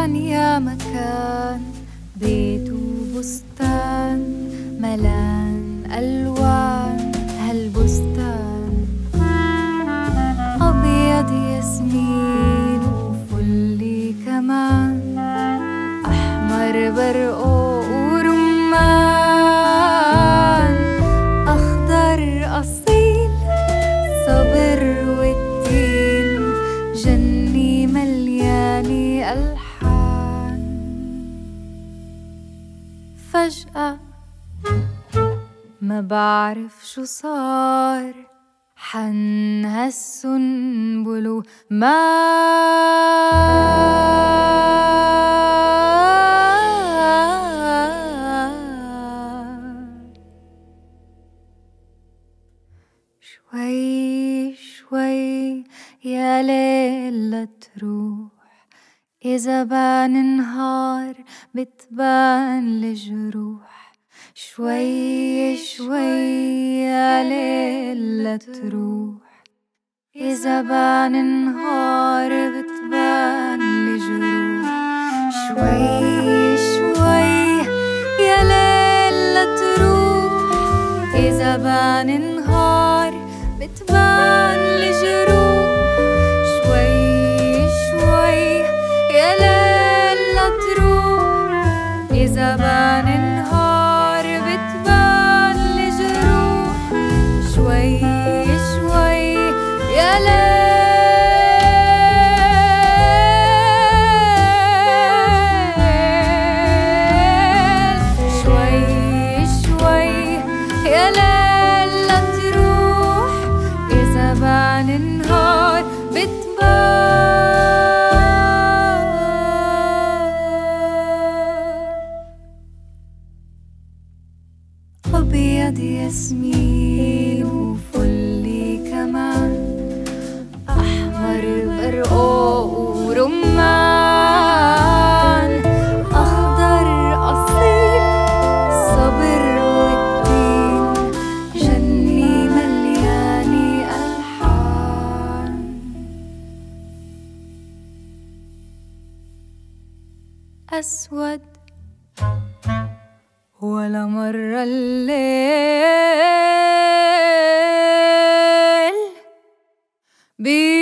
مكان يا مكان، بيت وبستان ملان ألوان هالبستان، أبيض ياسمين وفلي كمان، أحمر برقوق ورمان، أخضر أصيل صبر والتين، جني مليانة ألحان. فجأة ما بعرف شو صار، حن هالسنبل شوي شوي يا ليل لا تروح، إذا بان نهار بتبان الجروح. شوي شوي يا ليل لا تروح، إذا بان نهار بتبان الجروح. شوي شوي يا ليل لا تروح، إذا بان نهار بتبان الجروح. شوي شوي يا ليل لا تروح، إذا بان نهار بتبان الجروح. شوي شوي يا ليل، شوي شوي يا ليل لا تروح، إذا بان النهار بتبان. أبيض ياسمين وفلي كمان، أحمر برقوق ورمان، أخضر أصيل صبر والتين، جني مليانة ألحان. أسود ولا مرة الليل